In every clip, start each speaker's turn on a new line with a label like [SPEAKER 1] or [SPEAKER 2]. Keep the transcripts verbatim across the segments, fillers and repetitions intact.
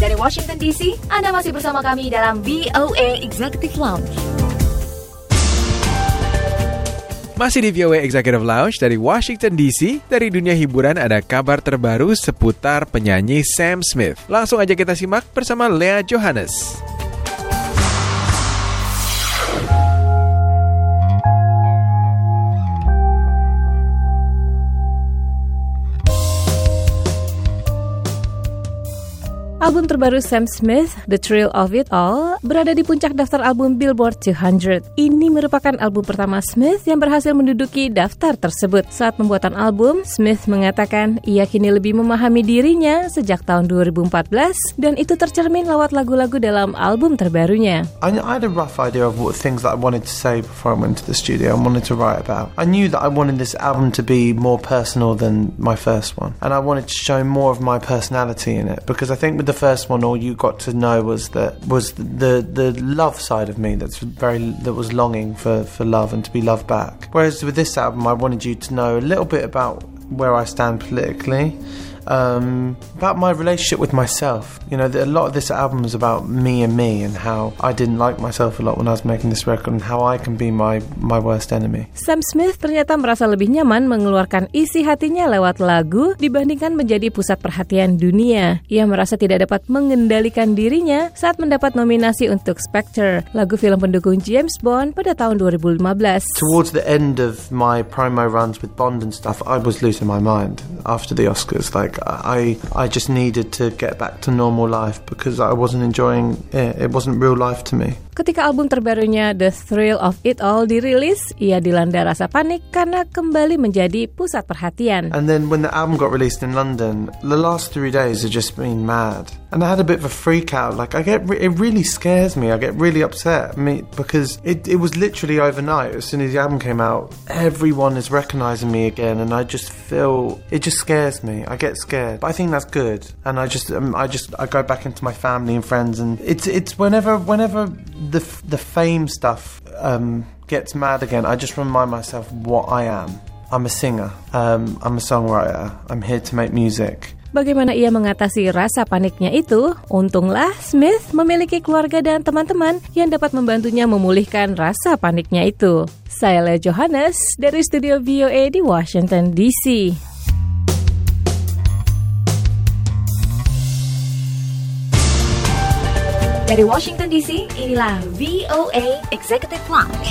[SPEAKER 1] Dari Washington D C, Anda masih bersama kami dalam V O A Executive Lounge.
[SPEAKER 2] Masih di V O A Executive Lounge dari Washington D C. Dari dunia hiburan ada kabar terbaru seputar penyanyi Sam Smith. Langsung aja kita simak bersama Leah Johannes.
[SPEAKER 3] Album terbaru Sam Smith, The Thrill of It All, berada di puncak daftar album Billboard dua ratus. Ini merupakan album pertama Smith yang berhasil menduduki daftar tersebut. Saat pembuatan album, Smith mengatakan ia kini lebih memahami dirinya sejak tahun dua ribu empat belas dan itu tercermin lewat lagu-lagu dalam album terbarunya.
[SPEAKER 4] I had a rough idea of what things that I wanted to say before I went to the studio and wanted to write about. I knew that I wanted this album to be more personal than my first one, and I wanted to show more of my personality in it, because I think with the first one all you got to know was that was the the love side of me that's very that was longing for for love and to be loved back, whereas with this album I wanted you to know a little bit about where I stand politically, um, about my relationship with myself. You know, a lot of this album is about me and me and how I didn't like myself a lot when I was making this record and how I can be my my worst enemy.
[SPEAKER 3] Sam Smith ternyata merasa lebih nyaman mengeluarkan isi hatinya lewat lagu dibandingkan menjadi pusat perhatian dunia. Ia merasa tidak dapat mengendalikan dirinya saat mendapat nominasi untuk Spectre, lagu film pendukung James Bond pada tahun dua ribu lima belas.
[SPEAKER 4] Towards the end of my promo runs with Bond and stuff, I was losing my mind after the Oscars. Like, I I just needed to get back to normal life because I wasn't enjoying it. It wasn't real life to me.
[SPEAKER 3] Ketika album terbarunya The Thrill of It All dirilis, ia dilanda rasa panik karena kembali menjadi pusat perhatian.
[SPEAKER 4] And then when the album got released in London, the last three days have just been mad. And I had a bit of a freak out. Like, I get, re- it really scares me. I get really upset. I mean, because it, it was literally overnight. As soon as the album came out, everyone is recognizing me again, and I just feel, it just scares me. I get scared, but I think that's good. And I just, um, I just, I go back into my family and friends, and it's, it's whenever, whenever the the fame stuff um, gets mad again, I just remind myself what I am. I'm a singer. Um, I'm a songwriter. I'm here to make music.
[SPEAKER 3] Bagaimana ia mengatasi rasa paniknya itu? Untunglah Smith memiliki keluarga dan teman-teman yang dapat membantunya memulihkan rasa paniknya itu. Saya Leah Johannes dari studio V O A di Washington D C.
[SPEAKER 1] Dari Washington D C, inilah V O A Executive Lounge.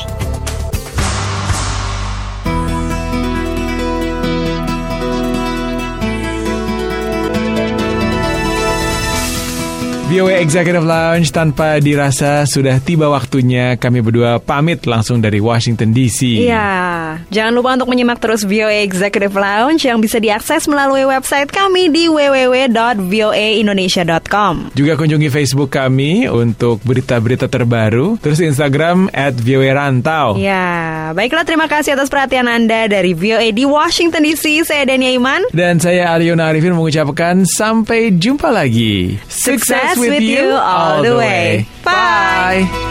[SPEAKER 2] V O A Executive Lounge, tanpa dirasa sudah tiba waktunya kami berdua pamit langsung dari Washington D C.
[SPEAKER 5] Iya, jangan lupa untuk menyimak terus V O A Executive Lounge yang bisa diakses melalui website kami di w w w dot v o a indonesia dot com.
[SPEAKER 2] Juga kunjungi Facebook kami untuk berita-berita terbaru, terus Instagram at V O A Rantau.
[SPEAKER 5] Ya, baiklah, terima kasih atas perhatian Anda dari V O A di Washington D C. Saya Dania Iman.
[SPEAKER 2] Dan saya Aliona Arifin mengucapkan sampai jumpa lagi.
[SPEAKER 5] Sukses with you all the way. Bye.
[SPEAKER 2] Bye.